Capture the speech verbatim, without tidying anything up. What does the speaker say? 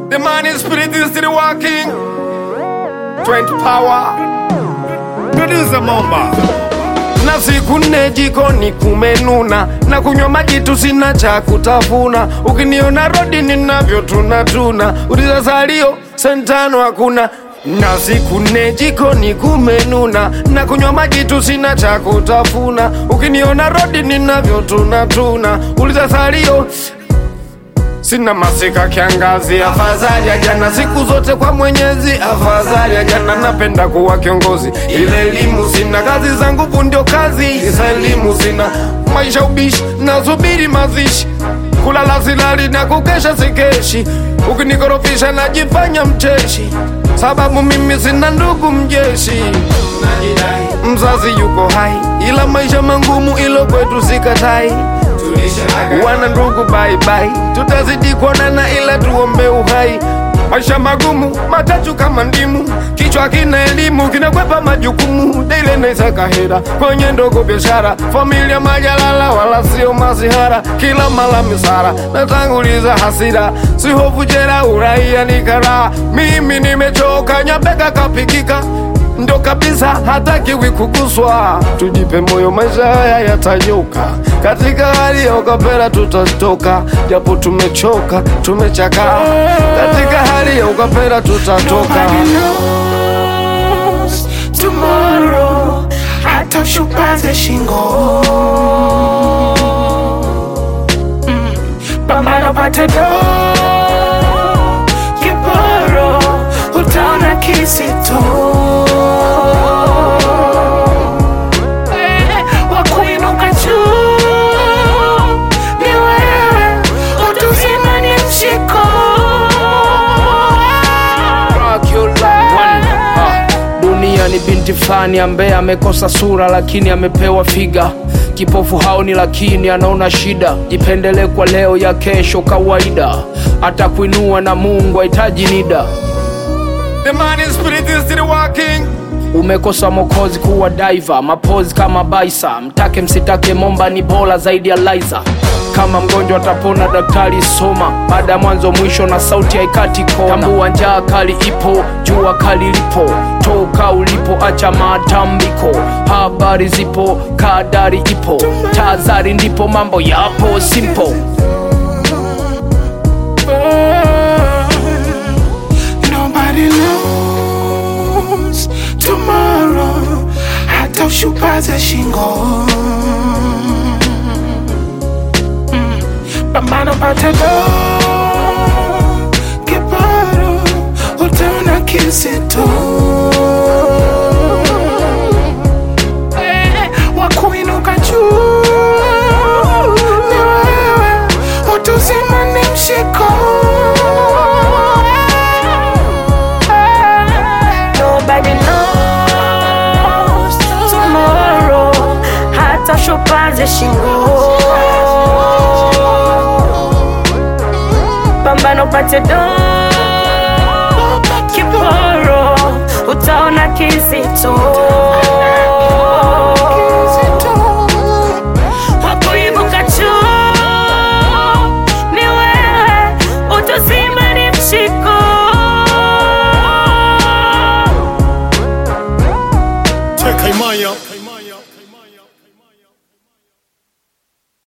The man in spirit is still working. twenty power. Producer Momba. Na siku nne jikoni kumenuna, na kunywa maji tu sina cha kutafuna. Ukiniona rodi ninavyo tunatuna, uliza salio sentano hakuna. Na siku nne jikoni kumenuna, na kunywa maji tu sina cha kutafuna. Ukiniona rodi ninavyo tunatuna, uliza salio sina masika kiangazi. Afadhali ya jana, siku zote kwa Mwenyezi. Afadhali ya jana, napenda kuwa kiongozi. Ile elimu sina, kazi zangu ndio kazi. Isa elimu sina, maisha ubishi, nasubiri mazishi. Kulala silali na kukesha sikeshi. Ukinikorofisha najifanya mcheshi, sababu mimi sina ndugu mjeshi. Mzazi yuko hai, ila maisha mangumu, ilo kwetu sikatai. Wana ndugu bye bye, tutazidi kuonana ila tuombe uhai. Maisha magumu, matatu kama ndimu, kichwa kina elimu, kinakwepa majukumu. Dile naisaka hera, kwenye ndogo biashara, familia majalala, wala sio masihara. Kila mala misara, natanguliza hasira, si hofu jera uraia nikara. Mimi nimechoka, nyabeka kapikika, ndo kabisa hatakiwi kuguswa. Tujipe moyo, maisha haya yatanyoka. Katika hali ya ukapera tutatoka, japo tumechoka, tumechaka. Katika hali ya ukapera tutatoka. Nobody knows tomorrow, hata ushupaze shingo. mm. Pambano pate do kiporo, utaona kisito. Ni binti fani ambaye amekosa sura lakini amepewa figa. Kipofu haoni lakini anaona shida. Jipendele kwa leo, ya kesho kawaida. Hata kuinua na Mungu hahitaji nida. The man in spirit is still working. Umekosa mokozi kuwa diver, mapozi kama Baisa. Mtake msitake Momba ni bora zaidi ya Liza. Kama mgonjwa atapona daktari soma, baada mwanzo mwisho na sauti haikati kona. Tambua njaa kali ipo, jua kali lipo, toka ulipo acha matambiko. Habari zipo, kadari ipo, tazari ndipo mambo yapo simple. Nobody knows tomorrow, hata ushupaze shingo. Pambano pate do kiporo, utaona kisito. eh, Wakuinuka juu ni wewe, utuzima ni mshiko. Nobody knows tomorrow, hata ushupaze shingo. Pambano pate do